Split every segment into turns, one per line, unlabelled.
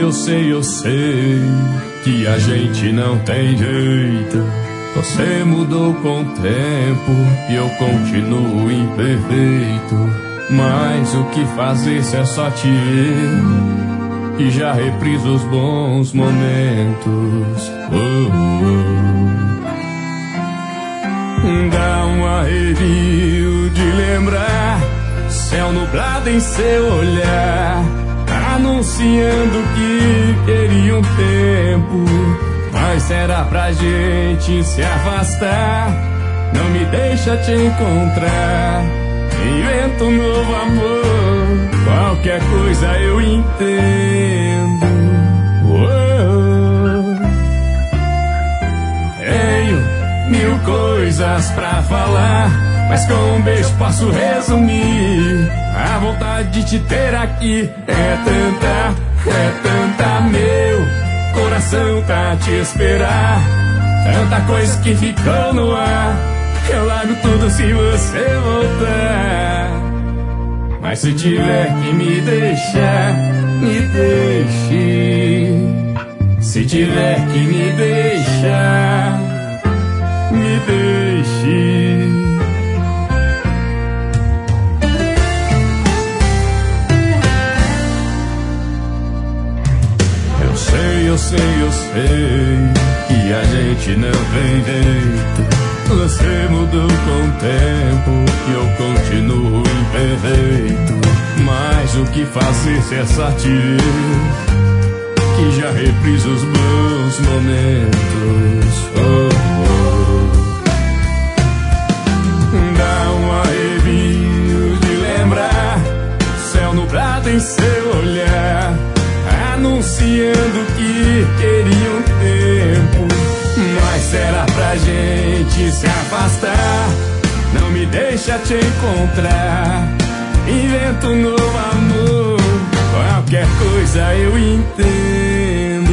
eu sei que a gente não tem jeito. Você mudou com o tempo e eu continuo imperfeito. Mas o que fazer se é só te ver e já repriso os bons momentos. Dá um arrepio de lembrar, céu nublado em seu olhar, anunciando que queria um tempo. Mas será pra gente se afastar? Não me deixa te encontrar. Invento um novo amor, qualquer coisa eu entendo. Tenho mil coisas pra falar, mas com um beijo posso resumir. A vontade de te ter aqui é tanta, meu coração tá a te esperar. Tanta coisa que ficou no ar, eu largo tudo se você voltar. Mas se tiver que me deixar, me deixe. Se tiver que me deixar, me deixe. Eu sei que a gente não tem jeito. Você mudou com o tempo e eu continuo imperfeito. Mas o que fazer se é só te ver que já repriso os bons momentos. Dá um arrepio de lembrar, céu nublado em seu olhar, anunciando que queria um tempo. Mas será pra gente se afastar? Não me deixa te encontrar. Invento um novo amor, qualquer coisa eu entendo.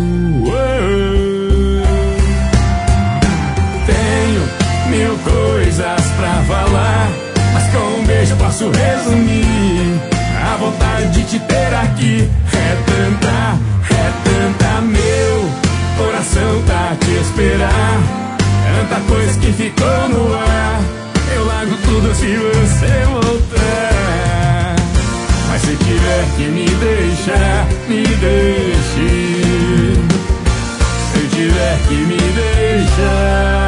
Tenho mil coisas pra falar, mas com um beijo posso resumir. A vontade de te ter aqui é tanta, meu coração tá a te esperar. Tanta coisa que ficou no ar, eu largo tudo se você voltar. Mas se tiver que me deixar, me deixe. Se tiver que me deixar,